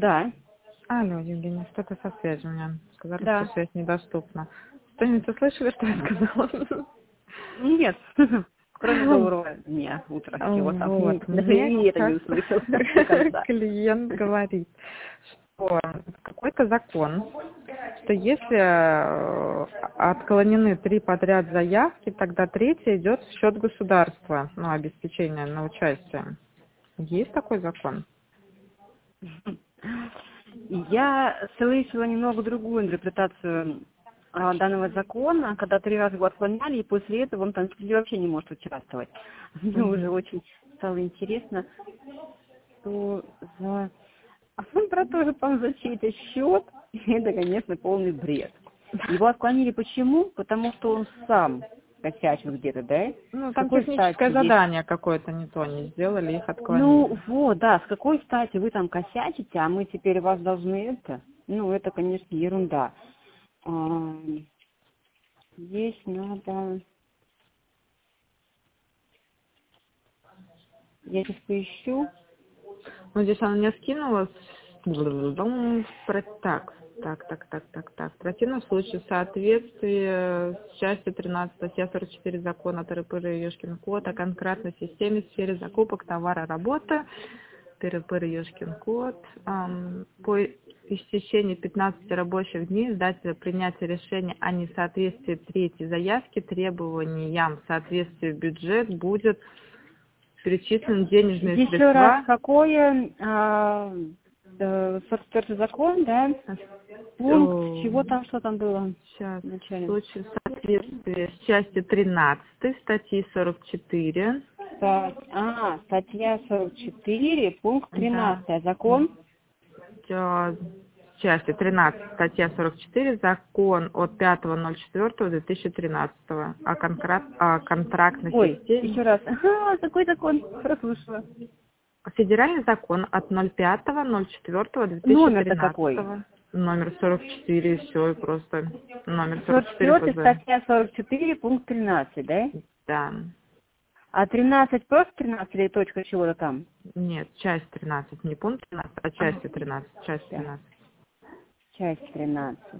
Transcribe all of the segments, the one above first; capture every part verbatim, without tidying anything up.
Да, Алло, Евгения, что-то со связью у меня. Сказали, да. что связь недоступна. Что-нибудь услышали, что я сказала? Нет, кроме доброго дня, утра, всего там. Вот, Даже мне и это не как услышал до конца. клиент говорит, что какой-то закон, что если э, отклонены три подряд заявки, тогда третья идет в счет государства, ну, обеспечение на участие. Есть такой закон? Я слышала немного другую интерпретацию а, данного закона, когда три раза его отклоняли, и после этого он там вообще не может участвовать. Мне Мгм. уже очень стало интересно, что за... А он про то же там за чей-то счет, это, конечно, полный бред. Его отклонили почему? Потому что он сам косячил где-то, да? Ну, С там какой стати техническое есть... задание какое-то не то не сделали, их Ну, отклонили. вот, да, с какой стати вы там косячите, а мы теперь вас должны это? Ну, это, конечно, ерунда. А, здесь надо... Я сейчас поищу. Ну, здесь она мне скинула. с- про- Так, так, так, так, так, так. В противном случае в соответствии с частью тринадцатой статья сорок четыре закона Тыры-Пыры и Ёшкин код о конкретной системе в сфере закупок товара, работы, Тыры-Пыры и Ёшкин код, ам, по истечении пятнадцати рабочих дней издателя принятия решения о несоответствии третьей заявки требованиям в соответствии бюджет будет перечислены денежные Еще раз, средства. какое а, э, сорок четвёртый закон, да? Пункт, чего там, что там было Сейчас, в вначале? случае соответствия с частью тринадцатой статьи сорок четыре. Ста- А, статья сорок четыре, пункт Да. тринадцать. Закон? Э, С частью тринадцатой статья сорок четыре закон от пятого ноль четвёртого две тысячи тринадцатого о, контракт, о контрактной Ой, системе. еще раз. Ага, какой закон? Прослушала. Федеральный закон от ноль пятого ноль четвёртого две тысячи Номер-то какой? тринадцатого. Номер сорок четыре, и все, и просто номер сорок сорок четыре четыре, ФЗ. статья сорок четыре, пункт тринадцать, да? Да. А тринадцать просто тринадцать или точка чего-то там? Нет, часть тринадцать, не пункт тринадцать, а А, часть тринадцать, часть да, тринадцать. часть тринадцать.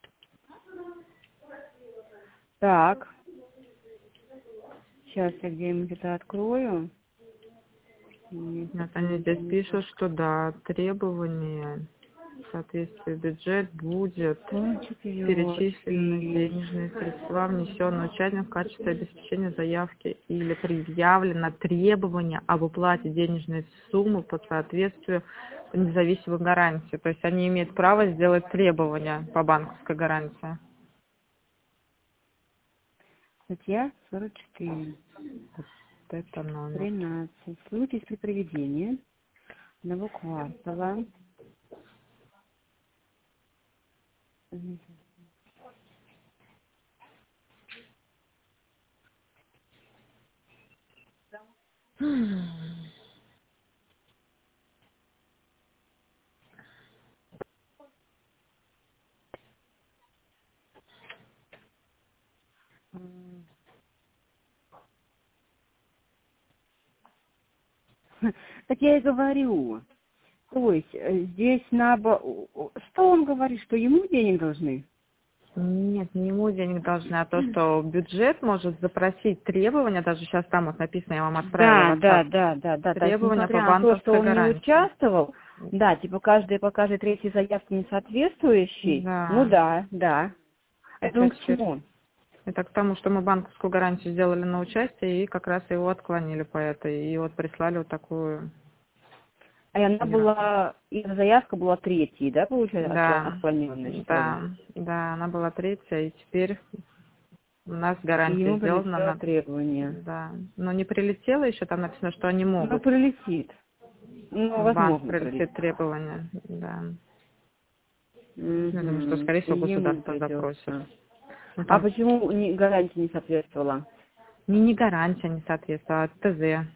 Так, сейчас я где-нибудь это открою. Нет, Нет, это они не здесь то, не то. пишут, что да, требования в соответствии бюджет будет Кончик перечислены ёшки. денежные средства, внесенные участником в качестве обеспечения заявки или предъявлено требование об уплате денежной суммы по соответствию независимой гарантии. То есть они имеют право сделать требования по банковской гарантии. Статья сорок четыре, Вот это номер. тринадцать. Случай при проведении одного квартала. Так я и говорю. То есть э, здесь надо... Что он говорит, что ему денег должны? Нет, не ему денег должны, а то, что бюджет может запросить требования, даже сейчас там вот написано, я вам отправила Да, в да, WhatsApp, да, да, да. То есть, требования по несмотря на то, что банковской он не гарантии. участвовал, да, типа каждый по каждой третьей заявке не соответствующий, ну Да, да, да. Это это он к теперь, чему? это к тому, что мы банковскую гарантию сделали на участие, и как раз его отклонили по этой, и вот прислали вот такую. А она была, и заявка была третьей, да, получается, откло- Да, отклоненной, что ли? да, да, она была третья, и теперь у нас И гарантия ему сделана, прилетело на, требование. да, но не прилетела еще, там написано, что они Ну, могут, прилетит. Ну, в банк возможно, прилетит прилетит. требования, да. Я думаю, что, Угу. скорее И всего, ему государство запросит. придется. Ну, А там почему не, гарантия не соответствовала? не, не гарантия не соответствует, а ТЗ.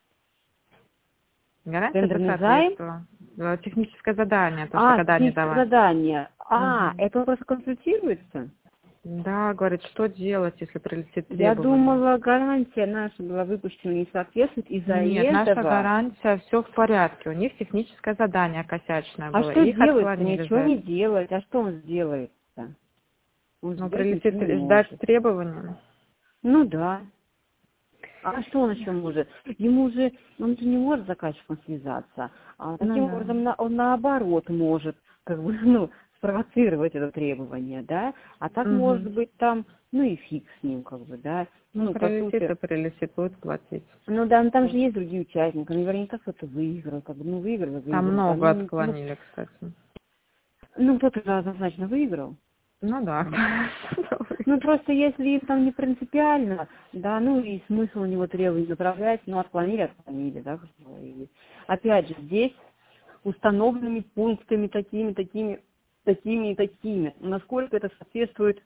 Гарантия по Тендерный займ? соответствию. Э, Техническое задание, то, что А, когда они техническое давали. задание. А, Мгм. это он просто консультируется? Да, говорит, что делать, если прилетит Я требование? думала, гарантия наша была выпущена не соответствует из-за Нет, наша этого. гарантия, все в порядке. У них техническое задание косячное А было. что и Их делать? отклонили Ничего за не это. делать. А что он сделает-то? Он Ну, сделать прилетит ничего не ждать может. требования. Ну да. А что он еще может? Ему же, он же не может с заказчиком связаться. А таким Ну да. образом, на- он наоборот может, как бы, ну, спровоцировать это требование, да? А так может Угу. быть там, ну и фиг с ним, как бы, да? Ну, Ну, по прилетит сути, и прилетит, будет платить. ну да, ну там же Вот. есть другие участники, наверняка кто-то выиграл, как бы, ну выиграл, Там выиграл, да, много ну, ну, отклонили, кстати. ну кто-то же однозначно выиграл. Ну да. Ну, просто если им там не принципиально, да, ну и смысл у него требовать направлять, ну, отклонили, отклонили, да, как говорили. Опять же, здесь установленными пунктами такими, такими, такими и такими. Насколько это соответствует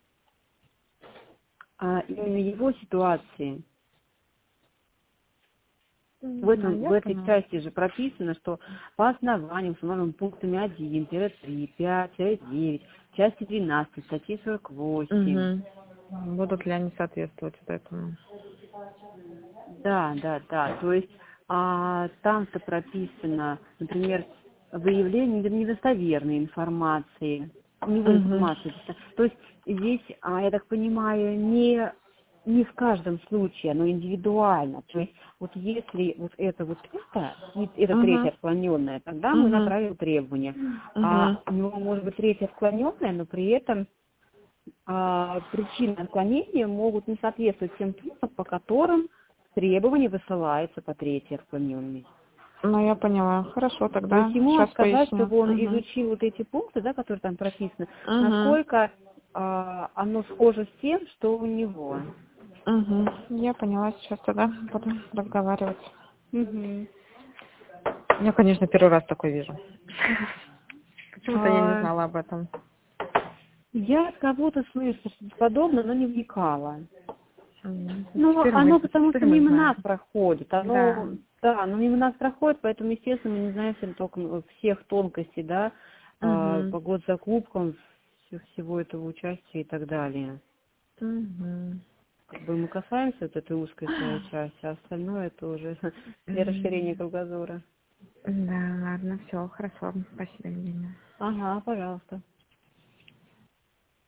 а, именно его ситуации. В, Да, этом, в я этой поняла. части же прописано, что по основаниям, установленным пунктами один, три, пять, девять, части двенадцать, статьи сорок восемь. Угу. Будут ли они соответствовать вот этому? Да, да, да. То есть а, там-то прописано, например, выявление недостоверной информации. Не вы Угу. информации. То есть здесь, а, я так понимаю, не, не в каждом случае, оно индивидуально. То есть вот если вот это вот это, и это третье Угу. отклоненное, тогда мы Угу. направим требование. А Угу. у него может быть третье отклоненное, но при этом а, причины отклонения могут не соответствовать тем пунктам, по которым требование высылается по третьей отклоненной. Ну, я поняла. Хорошо, То тогда есть ему сейчас надо сказать, поясню. чтобы он Угу. изучил вот эти пункты, да, которые там прописаны, Угу. насколько а, оно схоже с тем, что у него. Угу. Я поняла, сейчас тогда буду разговаривать. Мгм. Я, конечно, первый раз такой вижу. Почему-то я не А, знала об этом. я от кого-то слышу что-то подобное, но не вникала. Мгм. Ну, Теперь мы, оно потому теперь что мы мимо знаем. нас проходит. Да. Оно, да, оно мимо нас проходит, поэтому, естественно, мы не знаем всем только ну, всех тонкостей, да, а, Угу. по госзакупкам, всё- всего этого участия и так далее. Угу. Как бы мы касаемся вот этой узкой своей части, а остальное это уже для расширения М. кругозора. Да, ладно, все, хорошо. Спасибо, Евгения. Ага, пожалуйста.